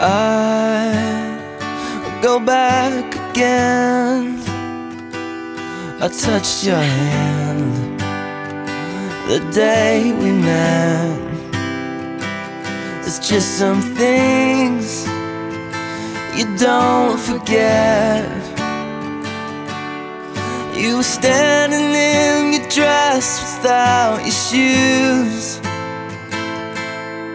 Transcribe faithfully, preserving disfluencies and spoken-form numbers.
I go back again. I touched your hand the day we met. It's just some things you don't forget. You were standing in your dress without your shoes.